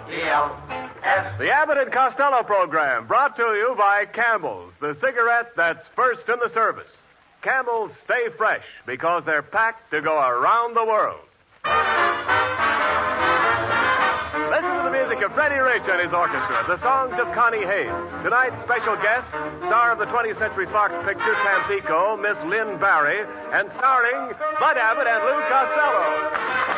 C-A-S-T-L-E-S. The Abbott and Costello program brought to you by Campbell's, the cigarette that's first in the service. Campbell's stay fresh because they're packed to go around the world. Listen to the music of Freddie Rich and his orchestra, the songs of Connie Hayes. Tonight's special guest, star of the 20th Century Fox picture Tampico, Miss Lynn Barry, and starring Bud Abbott and Lou Costello.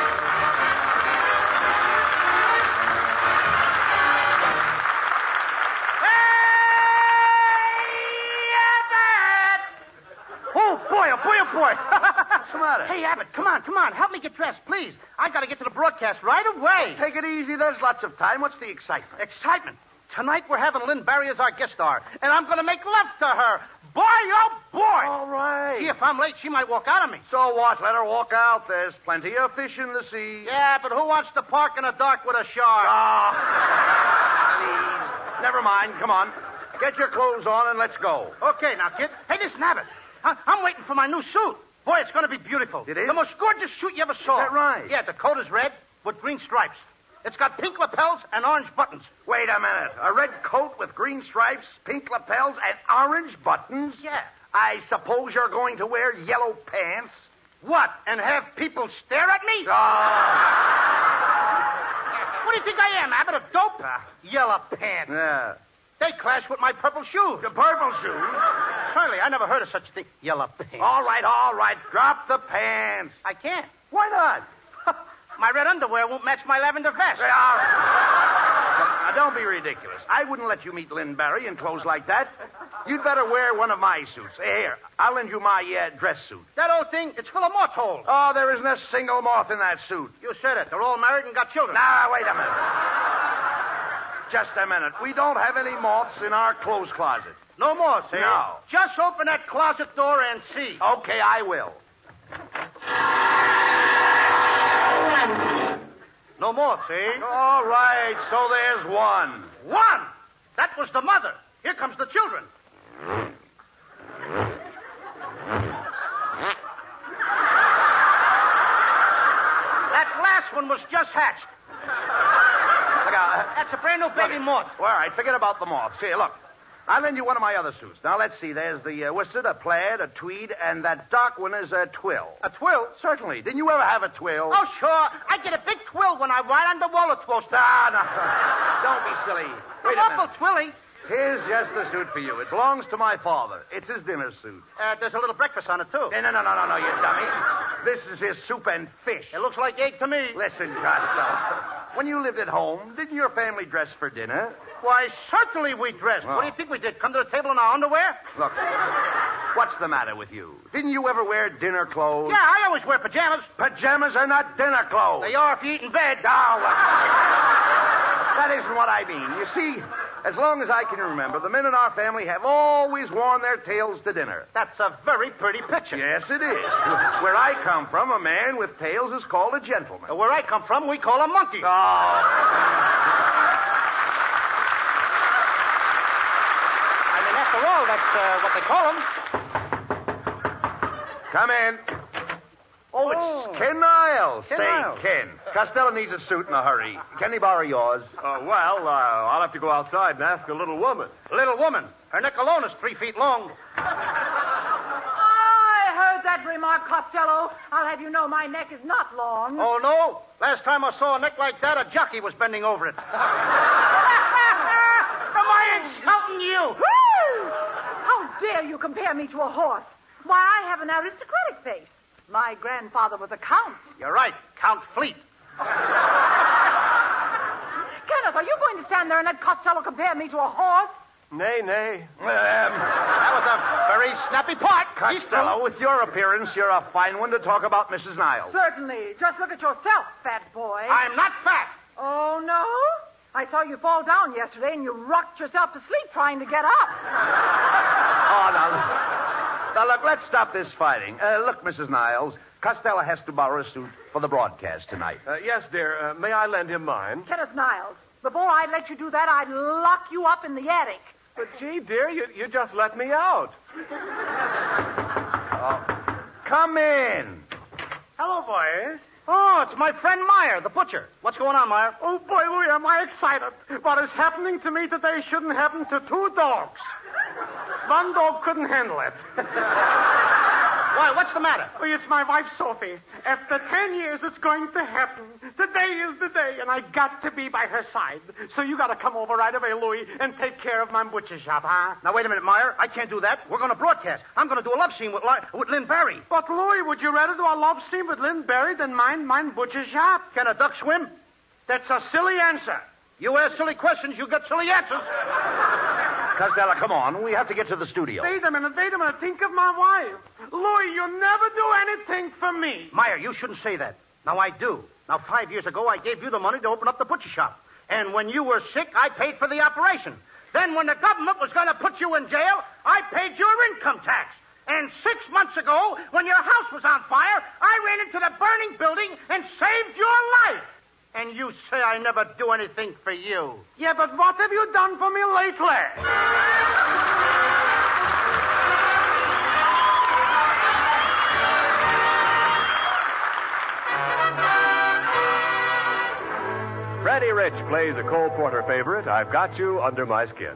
Boy. What's the matter? Hey, Abbott, come on. Help me get dressed, please. I got to get to the broadcast right away. Take it easy. There's lots of time. What's the excitement? Excitement. Tonight we're having Lynn Barry as our guest star, and I'm going to make love to her. Boy, oh, boy. All right. See, if I'm late, she might walk out on me. So what? Let her walk out. There's plenty of fish in the sea. Yeah, but who wants to park in the dark with a shark? Oh, please. Never mind. Come on. Get your clothes on and let's go. Okay, now, kid. Hey, listen, Abbott. I'm waiting for my new suit. Boy, it's going to be beautiful. It is? The most gorgeous suit you ever saw. Is that right? Yeah, the coat is red with green stripes. It's got pink lapels and orange buttons. Wait a minute. A red coat with green stripes, pink lapels, and orange buttons? Yeah. I suppose you're going to wear yellow pants? What, and have people stare at me? Oh. What do you think I am, Abbott, a dope? Yellow pants. Yeah. They clash with my purple shoes. The purple shoes? Certainly, I never heard of such a thing. Yellow pants. All right. Drop the pants. I can't. Why not? My red underwear won't match my lavender vest. Now, don't be ridiculous. I wouldn't let you meet Lynn Barry in clothes like that. You'd better wear one of my suits. Here, I'll lend you my dress suit. That old thing, it's full of moth holes. Oh, there isn't a single moth in that suit. You said it. They're all married and got children. Now, wait a minute. Just a minute. We don't have any moths in our clothes closet. No moths, eh? No. Just open that closet door and see. Okay, I will. No moths, eh? All right, so there's one. One! That was the mother. Here comes the children. That last one was just hatched. That's a brand new baby moth. All right, forget about the moths. Here, look. I'll lend you one of my other suits. Now, let's see. There's the worsted, a plaid, a tweed, and that dark one is a twill. A twill? Certainly. Didn't you ever have a twill? Oh, sure. I get a big twill when I ride on the roller coaster. No. Don't be silly. Wait a minute. Twilly. Here's just the suit for you. It belongs to my father. It's his dinner suit. There's a little breakfast on it, too. No, you dummy. This is his soup and fish. It looks like egg to me. Listen, Costello. When you lived at home, didn't your family dress for dinner? Why, certainly we dressed. Oh. What do you think we did? Come to the table in our underwear? Look, what's the matter with you? Didn't you ever wear dinner clothes? Yeah, I always wear pajamas. Pajamas are not dinner clothes. They are if you eat in bed. That isn't what I mean. You see, as long as I can remember, the men in our family have always worn their tails to dinner. That's a very pretty picture. Yes, it is. Where I come from, a man with tails is called a gentleman. Where I come from, we call a monkey. Oh. I mean, after all, that's what they call them. Come in. Oh, it's Ken Niles. Ken Say, Niles. Ken, Costello needs a suit in a hurry. Can he borrow yours? I'll have to go outside and ask a little woman. Little woman. Her neck alone is 3 feet long. I heard that remark, Costello. I'll have you know my neck is not long. Oh, no? Last time I saw a neck like that, a jockey was bending over it. Am I insulting you? Woo! How dare you compare me to a horse? Why, I have an aristocratic face. My grandfather was a count. You're right, Count Fleet. Kenneth, are you going to stand there and let Costello compare me to a horse? Nay. That was a very snappy part. Costello, with your appearance, you're a fine one to talk about Mrs. Niles. Certainly. Just look at yourself, fat boy. I'm not fat. Oh, no? I saw you fall down yesterday and you rocked yourself to sleep trying to get up. Oh, Now, look, let's stop this fighting. Look, Mrs. Niles, Costello has to borrow a suit for the broadcast tonight. Yes, dear. May I lend him mine? Kenneth Niles, before I'd let you do that, I'd lock you up in the attic. But, gee, dear, you just let me out. Come in. Hello, boys. Oh, it's my friend Meyer, the butcher. What's going on, Meyer? Oh, boy, Louie, am I excited. What is happening to me today shouldn't happen to two dogs. One dog couldn't handle it. Why, what's the matter? Oh, it's my wife, Sophie. After 10 years, it's going to happen. Today is the day, and I got to be by her side. So you got to come over right away, Louie, and take care of my butcher shop, huh? Now, wait a minute, Meyer. I can't do that. We're going to broadcast. I'm going to do a love scene with Lynn Barry. But, Louie, would you rather do a love scene with Lynn Barry than mine butcher shop? Can a duck swim? That's a silly answer. You ask silly questions, you get silly answers. Costello, come on. We have to get to the studio. Wait a minute. Think of my wife. Louie, you never do anything for me. Meyer, you shouldn't say that. Now, I do. Now, 5 years ago, I gave you the money to open up the butcher shop. And when you were sick, I paid for the operation. Then when the government was going to put you in jail, I paid your income tax. And 6 months ago, when your house was on fire, I ran into the burning building and saved your life. And you say I never do anything for you. Yeah, but what have you done for me lately? Freddie Rich plays a Cole Porter favorite, I've Got You Under My Skin.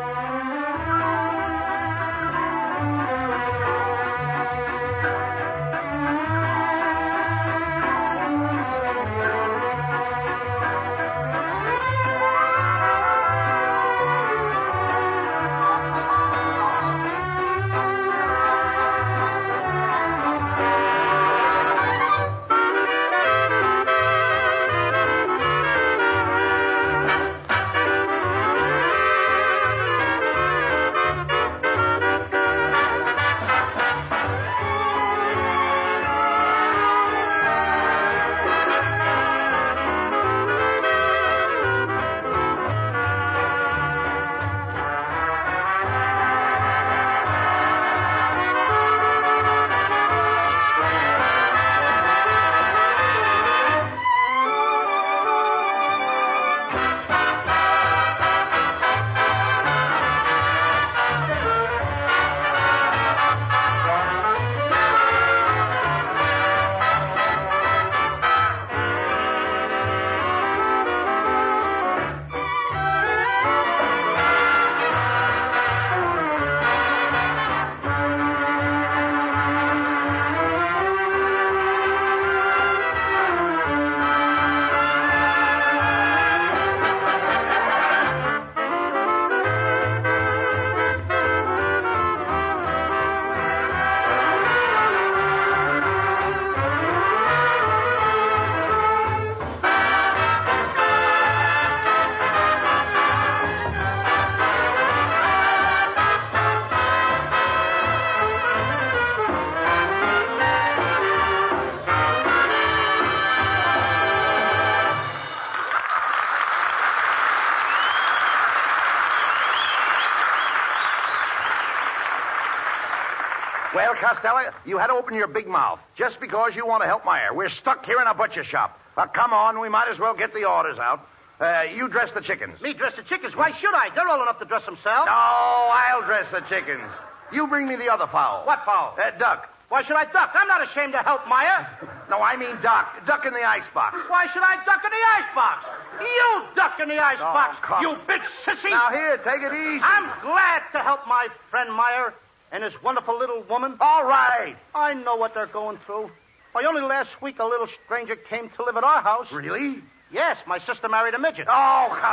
Well, Costello, you had to open your big mouth just because you want to help Meyer. We're stuck here in a butcher shop. Come on, we might as well get the orders out. You dress the chickens. Me dress the chickens? Why should I? They're old enough to dress themselves. No, I'll dress the chickens. You bring me the other fowl. What fowl? Duck. Why should I duck? I'm not ashamed to help Meyer. No, I mean duck. Duck in the icebox. Why should I duck in the icebox? You duck in the icebox, you big sissy. Now, here, take it easy. I'm glad to help my friend Meyer and his wonderful little woman. All right. I know what they're going through. Why, only last week a little stranger came to live at our house. Really? Yes, my sister married a midget. Oh, come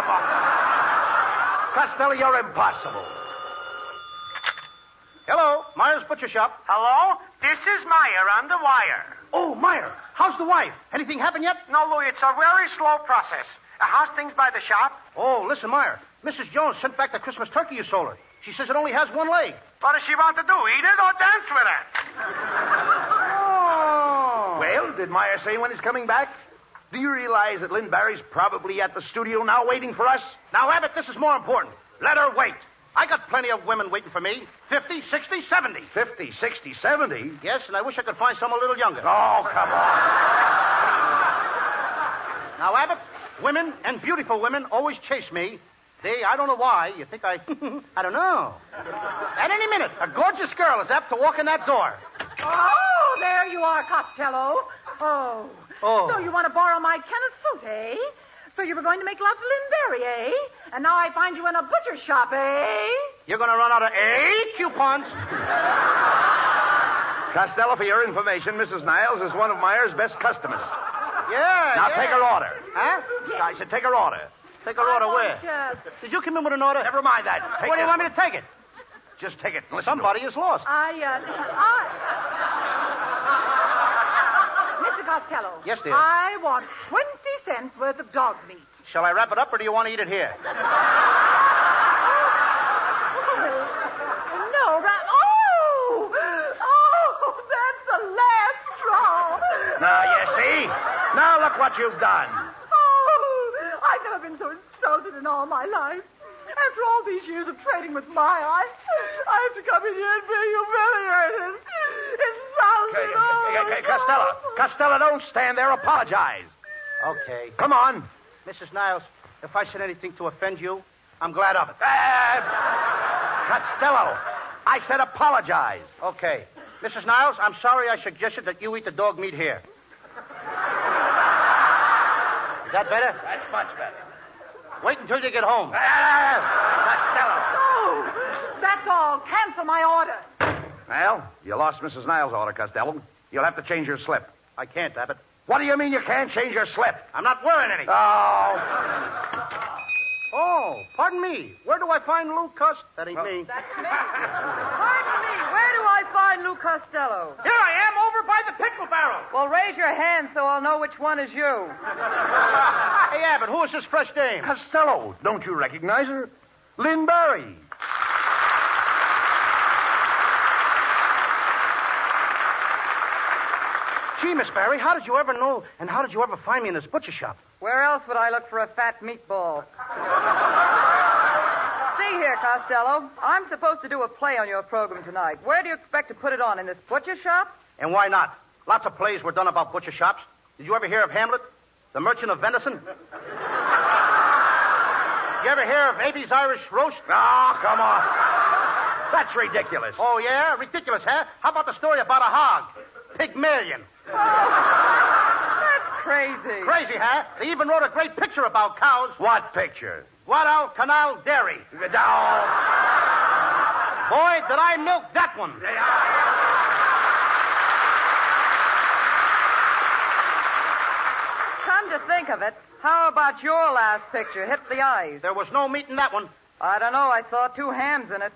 on. Costello, you're impossible. Hello, Meyer's Butcher Shop. Hello? This is Meyer on the wire. Oh, Meyer, how's the wife? Anything happened yet? No, Louis, it's a very slow process. How's things by the shop? Oh, listen, Meyer. Mrs. Jones sent back the Christmas turkey you sold her. She says it only has one leg. What does she want to do, eat it or dance with it? Oh. Well, did Meyer say when he's coming back? Do you realize that Lynn Barry's probably at the studio now waiting for us? Now, Abbott, this is more important. Let her wait. I got plenty of women waiting for me. 50, 60, 70. 50, 60, 70? Yes, and I wish I could find some a little younger. Oh, come on. Now, Abbott, women and beautiful women always chase me. I don't know why. You think I don't know. At any minute, a gorgeous girl is apt to walk in that door. Oh, there you are, Costello. Oh, Oh. So you want to borrow my Kenneth suit, eh? So you were going to make love to Lynn Berry, eh? And now I find you in a butcher shop, eh? You're going to run out of coupons. Costello, for your information, Mrs. Niles is one of Meyer's best customers. Yeah. Now take her order. Huh? I said take her order. Take her order where? Did you come in with an order? Never mind that. Take Where do you this want me one. to take it? Just take it. And listen Somebody to is lost. Mr. Costello. Yes, dear. I want 20 cents worth of dog meat. Shall I wrap it up, or do you want to eat it here? No, that's the last straw. Now, you see? Now look what you've done. Oh, I've never been so insulted in all my life. After all these years of trading with my eye, I have to come in here and be humiliated, insulted. Costello, don't stand there. Apologize. Okay. Come on. Mrs. Niles, if I said anything to offend you, I'm glad of it. Costello, I said apologize. Okay. Mrs. Niles, I'm sorry I suggested that you eat the dog meat here. Is that better? That's much better. Wait until you get home. Costello. Oh, that's all. Cancel my order. Well, you lost Mrs. Niles' order, Costello. You'll have to change your slip. I can't, Abbott. What do you mean you can't change your slip? I'm not wearing any. Oh, pardon me. Where do I find Lou Costello? That ain't me. That's me. Pardon me. Where do I find Lou Costello? Here I am, over by the pickle barrel. Well, raise your hand so I'll know which one is you. Hey, Abbott, who is this fresh dame? Costello, don't you recognize her? Lynn Berry. Gee, Miss Barry, how did you ever know, and how did you ever find me in this butcher shop? Where else would I look for a fat meatball? See here, Costello. I'm supposed to do a play on your program tonight. Where do you expect to put it on? In this butcher shop? And why not? Lots of plays were done about butcher shops. Did you ever hear of Hamlet, the merchant of venison? Did you ever hear of Abe's Irish roast? Oh, come on. That's ridiculous. Oh, yeah? Ridiculous, huh? How about the story about a hog? Pygmalion. That's crazy. Crazy, huh? They even wrote a great picture about cows. What picture? Guadalcanal Dairy. Oh. Boy, did I milk that one. Come to think of it, how about your last picture? Hit the eyes. There was no meat in that one. I don't know. I saw 2 hams in it.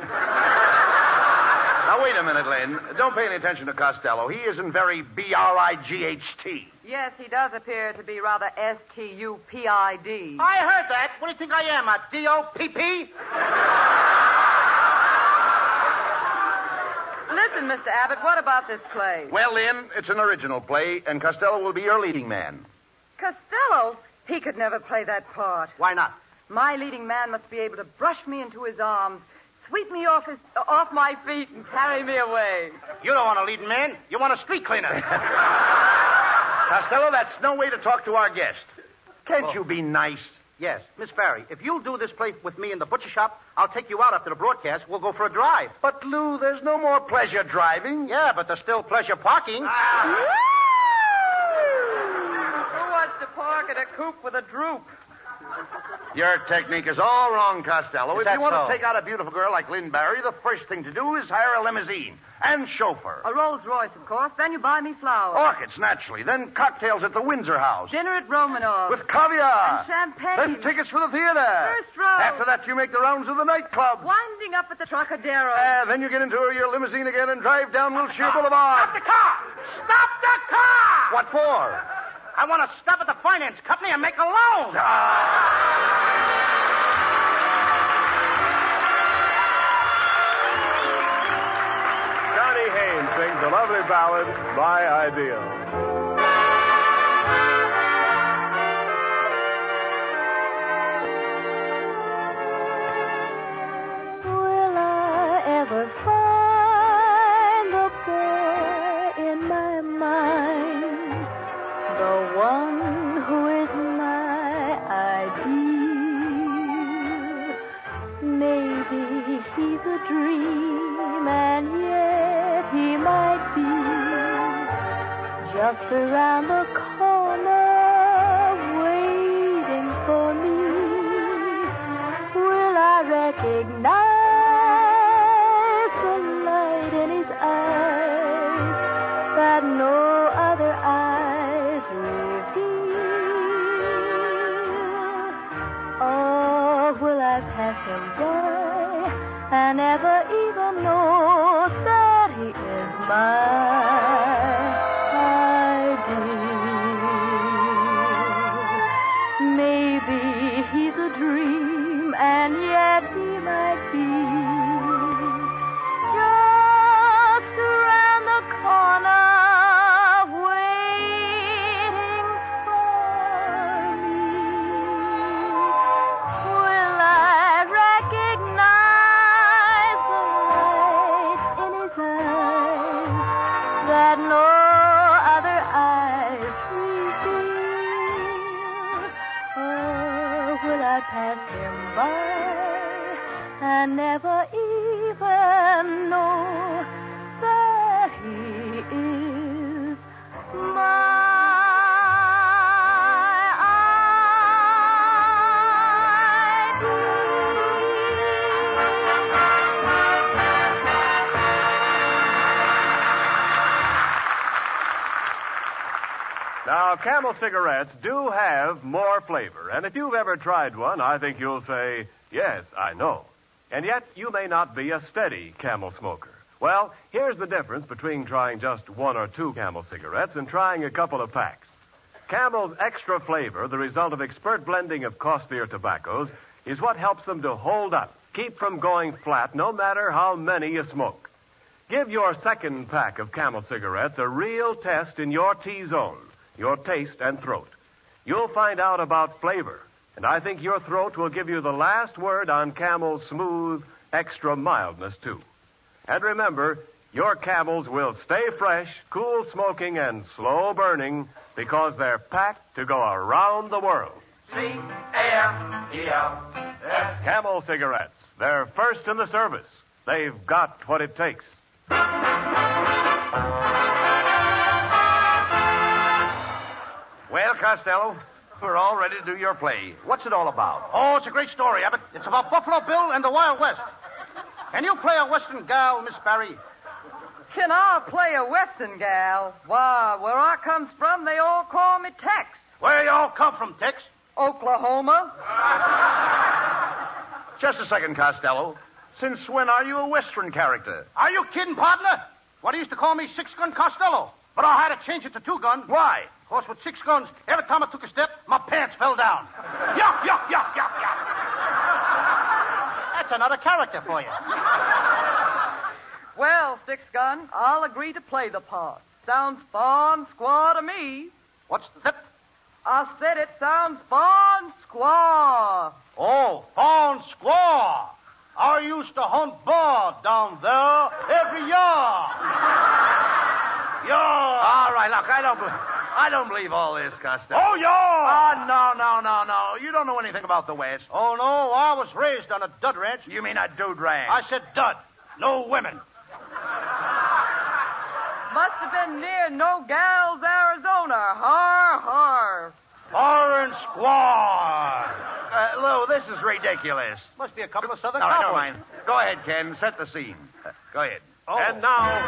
Now, wait a minute, Lynn. Don't pay any attention to Costello. He isn't very B-R-I-G-H-T. Yes, he does appear to be rather S-T-U-P-I-D. I heard that. What do you think I am, a D-O-P-P? Listen, Mr. Abbott, what about this play? Well, Lynn, it's an original play, and Costello will be your leading man. Costello? He could never play that part. Why not? My leading man must be able to brush me into his arms, sweep me off my feet, and carry me away. You don't want a leading man. You want a street cleaner. Costello, that's no way to talk to our guest. Can't you be nice? Yes. Miss Barry, if you'll do this play with me in the butcher shop, I'll take you out after the broadcast. We'll go for a drive. But, Lou, there's no more pleasure driving. Yeah, but there's still pleasure parking. Who wants to park at a coupe with a droop? Your technique is all wrong, Costello. Is If that you want so? to take out a beautiful girl like Lynn Barry, the first thing to do is hire a limousine and chauffeur. A Rolls Royce, of course. Then you buy me flowers. Orchids, naturally. Then cocktails at the Windsor House. Dinner at Romanov. With caviar. And champagne. Then tickets for the theater. First row. After that, you make the rounds of the nightclub. Winding up at the Trocadero. Then you get into your limousine again and drive down Wilshire Boulevard. Stop the car! Stop the car! What for? I want to stop at the finance company and make a loan. Johnny Haynes sings the lovely ballad, My Ideal. Will I ever find the girl in my mind, the one who is my ideal? Maybe he's a dream, and yet he might be just around the corner. a dream, and yet he might be just around the corner, waiting for me. Will I recognize the light in his eyes that no other eyes reveal? Or will I pass him by and never even know that he is Now, Camel cigarettes do have more flavor, and if you've ever tried one, I think you'll say, yes, I know. And yet, you may not be a steady Camel smoker. Well, here's the difference between trying just one or two Camel cigarettes and trying a couple of packs. Camel's extra flavor, the result of expert blending of costlier tobaccos, is what helps them to hold up, keep from going flat, no matter how many you smoke. Give your second pack of Camel cigarettes a real test in your T-zone, your taste and throat. You'll find out about flavor, and I think your throat will give you the last word on Camel's smooth, extra mildness, too. And remember, your Camels will stay fresh, cool smoking, and slow burning because they're packed to go around the world. C-A-M-E-L-S. Camel cigarettes. They're first in the service. They've got what it takes. Well, Costello, we're all ready to do your play. What's it all about? Oh, it's a great story, Abbott. It's about Buffalo Bill and the Wild West. Can you play a Western gal, Miss Barry? Can I play a Western gal? Why, where I comes from, they all call me Tex. Where you all come from, Tex? Oklahoma. Just a second, Costello. Since when are you a Western character? Are you kidding, partner? What he used to call me Six-Gun Costello. But I had to change it to Two-Gun. Why? Of course, with 6 guns, every time I took a step, my pants fell down. Yuck, yuck, yuck, yuck, yuck. That's another character for you. Well, Six Gun, I'll agree to play the part. Sounds fun, squaw to me. What's that? I said it sounds fun, squaw. Oh, fawn squaw. I used to hunt bar down there every year. All right, look, I don't believe all this, Costello. Oh, yeah. Oh, no. You don't know anything about the West. Oh, no, I was raised on a dud ranch. You mean a dude ranch? I said dud, no women. Must have been near No Gals, Arizona. Har, har. Orange squaw. Lou, this is ridiculous. Must be a couple of Southern All right, cowboys. never mind. Go ahead, Ken. Set the scene. Go ahead. Oh. And now,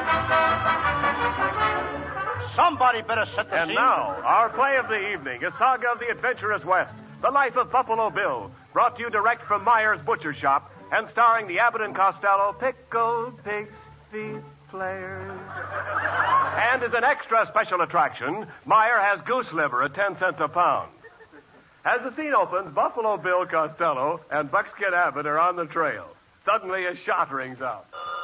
Somebody better set the scene. our play of the evening, a saga of the adventurous West, the life of Buffalo Bill, brought to you direct from Meyer's Butcher Shop and starring the Abbott and Costello Pickled Pig's Feet Players. And as an extra special attraction, Meyer has goose liver at 10 cents a pound. As the scene opens, Buffalo Bill Costello and Buckskin Abbott are on the trail. Suddenly, a shot rings out.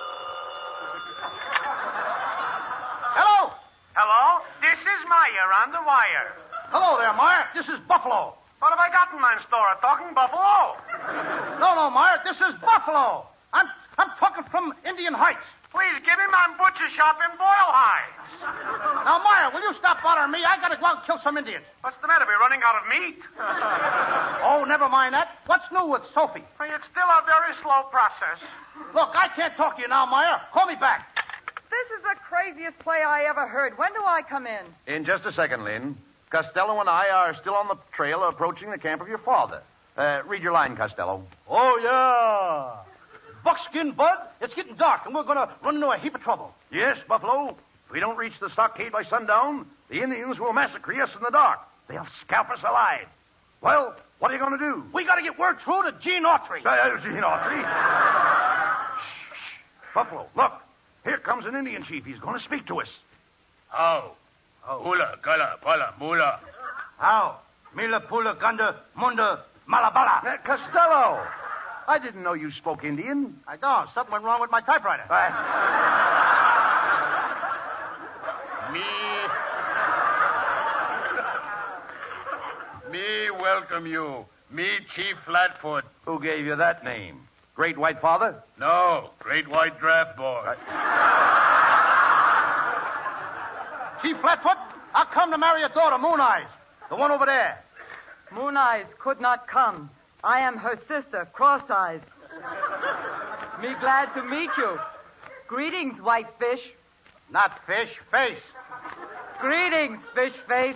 Hello. Hello? This is Meyer on the wire. Hello there, Meyer. This is Buffalo. What have I got in my store? A talking buffalo? No, Meyer. This is Buffalo. I'm talking from Indian Heights. Please give me my butcher shop in Boyle Heights. Now, Meyer, will you stop bothering me? I gotta go out and kill some Indians. What's the matter? We're running out of meat. Oh, never mind that. What's new with Sophie? Well, it's still a very slow process. Look, I can't talk to you now, Meyer. Call me back. This is the craziest play I ever heard. When do I come in? In just a second, Lynn. Costello and I are still on the trail approaching the camp of your father. Read your line, Costello. Oh, yeah. Buckskin, Bud, it's getting dark, and we're going to run into a heap of trouble. Yes, Buffalo. If we don't reach the stockade by sundown, the Indians will massacre us in the dark. They'll scalp us alive. Well, what are you going to do? We got to get word through to Gene Autry. Gene Autry. Shh. Buffalo, look. Here comes an Indian chief. He's going to speak to us. How? Hula, gala, pala, mula. How? Mila, pula, ganda, munda, Malabala. Costello! I didn't know you spoke Indian. I don't. Something went wrong with my typewriter. Me welcome you. Me Chief Flatfoot. Who gave you that name? Great White Father? No, Great White Draft Board. Chief Flatfoot, I come to marry your daughter, Moon Eyes. The one over there. Moon Eyes could not come. I am her sister, Cross Eyes. Me glad to meet you. Greetings, White Fish. Not fish, face. Greetings, Fish Face.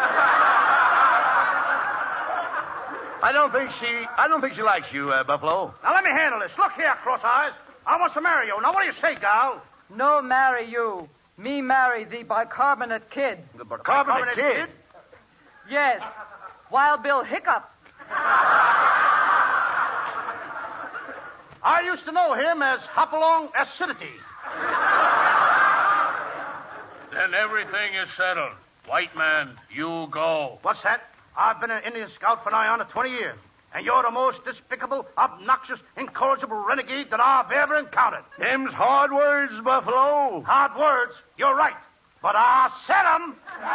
I don't think she likes you, Buffalo. Now let me handle this. Look here, Cross Eyes. I want to marry you. Now what do you say, gal? No marry you. Me marry the bicarbonate kid. The bicarbonate kid? Yes. Wild Bill Hiccup. I used to know him as Hopalong Acidity. Then everything is settled. White man, you go. What's that? I've been an Indian scout for nigh on to 20 years. And you're the most despicable, obnoxious, incorrigible renegade that I've ever encountered. Them's hard words, Buffalo. Hard words? You're right. But I said 'em.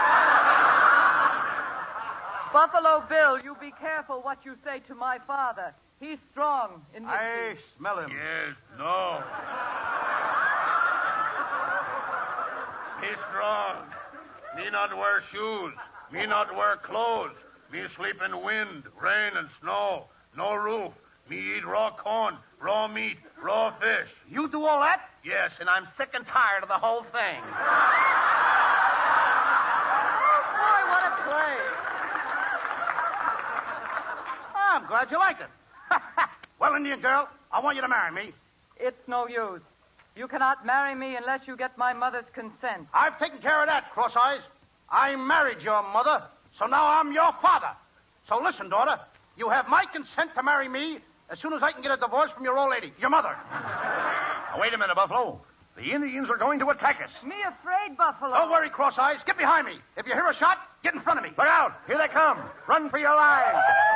Buffalo Bill, you be careful what you say to my father. He's strong in his I smell him. Yes, no. Me strong. Me not wear shoes. Me not wear clothes. Me sleep in wind, rain, and snow. No roof. Me eat raw corn, raw meat, raw fish. You do all that? Yes, and I'm sick and tired of the whole thing. Boy, what a play. I'm glad you like it. Well, Indian girl, I want you to marry me. It's no use. You cannot marry me unless you get my mother's consent. I've taken care of that, Cross Eyes. I married your mother, so now I'm your father. So listen, daughter, you have my consent to marry me as soon as I can get a divorce from your old lady, your mother. Now, wait a minute, Buffalo. The Indians are going to attack us. Me afraid, Buffalo. Don't worry, Cross Eyes. Get behind me. If you hear a shot, get in front of me. Look out. Here they come. Run for your lives.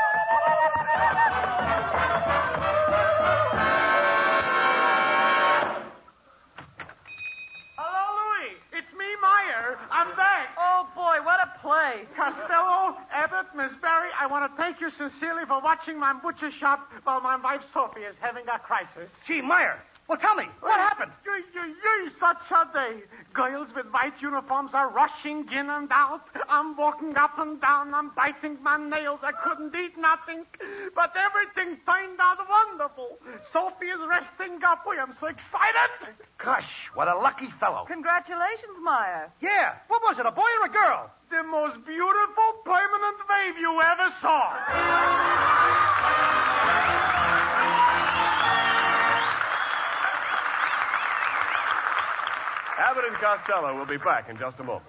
I'm back. Oh, boy, what a play. Costello, Abbott, Miss Barry, I want to thank you sincerely for watching my butcher shop while my wife Sophie is having a crisis. Gee, Meyer, well, tell me, what happened? Such a day. Girls with white uniforms are rushing in and out. I'm walking up and down. I'm biting my nails. I couldn't eat nothing. But everything turned out wonderful. Sophie is resting up. I am so excited. Gosh, what a lucky fellow. Congratulations, Meyer. Yeah, what was it, a boy or a girl? The most beautiful permanent wave you ever saw. Abbott and Costello will be back in just a moment.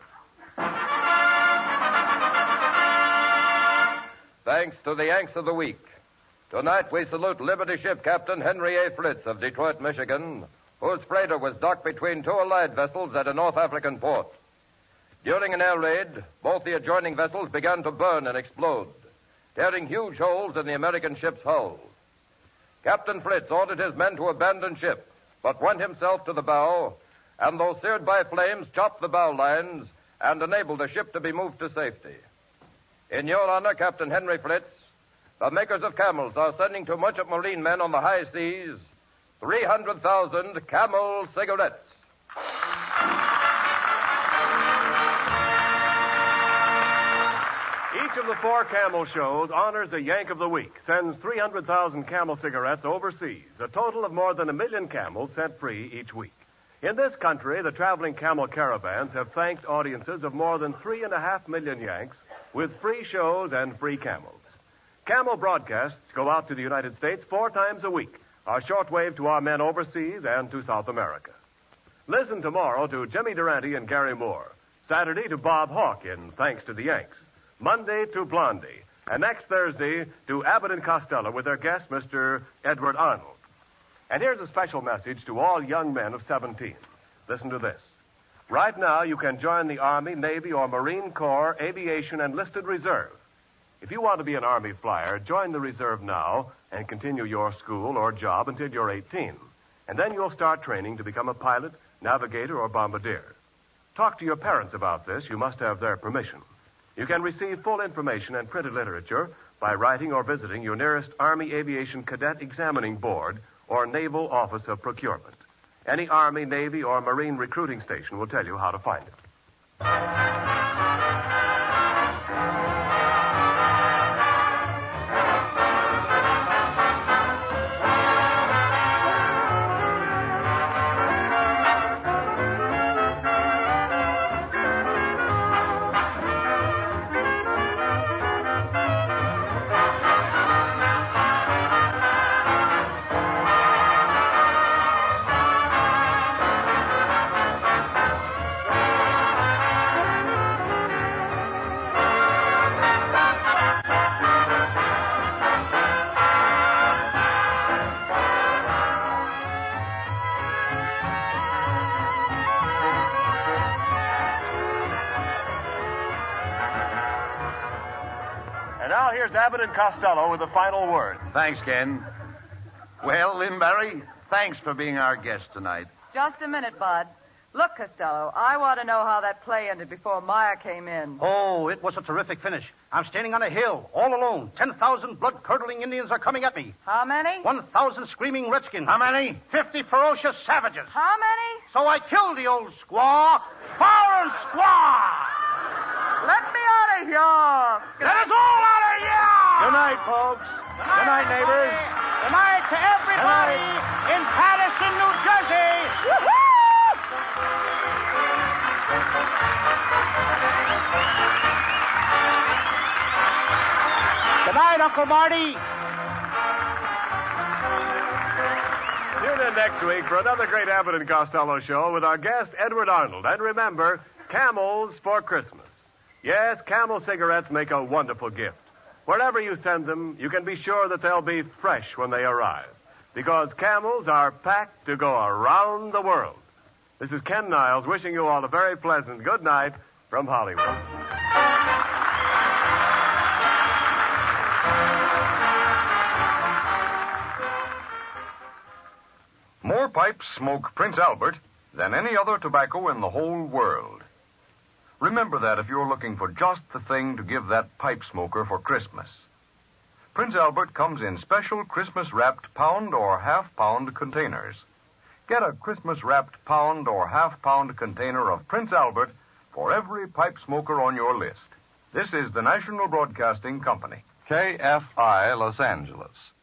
Thanks to the Yanks of the Week. Tonight we salute Liberty Ship Captain Henry A. Fritz of Detroit, Michigan, whose freighter was docked between two Allied vessels at a North African port. During an air raid, both the adjoining vessels began to burn and explode, tearing huge holes in the American ship's hull. Captain Fritz ordered his men to abandon ship, but went himself to the bow, and though seared by flames, chopped the bow lines and enabled the ship to be moved to safety. In your honor, Captain Henry Fritz, the makers of Camels are sending to merchant marine men on the high seas 300,000 Camel cigarettes. Each of the four Camel shows honors a Yank of the Week, sends 300,000 Camel cigarettes overseas, a total of more than 1 million Camels sent free each week. In this country, the traveling Camel caravans have thanked audiences of more than 3.5 million Yanks with free shows and free Camels. Camel broadcasts go out to the United States 4 times a week, a shortwave to our men overseas and to South America. Listen tomorrow to Jimmy Durante and Gary Moore, Saturday to Bob Hawke in Thanks to the Yanks, Monday to Blondie, and next Thursday to Abbott and Costello with their guest, Mr. Edward Arnold. And here's a special message to all young men of 17. Listen to this. Right now, you can join the Army, Navy, or Marine Corps, Aviation, and Enlisted Reserve. If you want to be an Army flyer, join the reserve now and continue your school or job until you're 18. And then you'll start training to become a pilot, navigator, or bombardier. Talk to your parents about this. You must have their permission. You can receive full information and printed literature by writing or visiting your nearest Army Aviation Cadet Examining Board or Naval Office of Procurement. Any Army, Navy, or Marine recruiting station will tell you how to find it. And now here's Abbott and Costello with the final word. Thanks, Ken. Well, Lynn Barry, thanks for being our guest tonight. Just a minute, Bud. Look, Costello, I want to know how that play ended before Maya came in. Oh, it was a terrific finish. I'm standing on a hill, all alone. 10,000 blood-curdling Indians are coming at me. How many? 1,000 screaming redskins. How many? 50 ferocious savages. How many? So I killed the old squaw. Foreign squaw! Let me out of here. Let us all out of here! Good night, folks. Good night, neighbors. Good night to everybody in Patterson, New Jersey. Woo-hoo! Good night, Uncle Marty. Tune in next week for another great Abbott and Costello show with our guest, Edward Arnold. And remember, Camels for Christmas. Yes, Camel cigarettes make a wonderful gift. Wherever you send them, you can be sure that they'll be fresh when they arrive. Because Camels are packed to go around the world. This is Ken Niles wishing you all a very pleasant good night from Hollywood. More pipes smoke Prince Albert than any other tobacco in the whole world. Remember that if you're looking for just the thing to give that pipe smoker for Christmas. Prince Albert comes in special Christmas-wrapped pound or half-pound containers. Get a Christmas-wrapped pound or half-pound container of Prince Albert for every pipe smoker on your list. This is the National Broadcasting Company. KFI Los Angeles.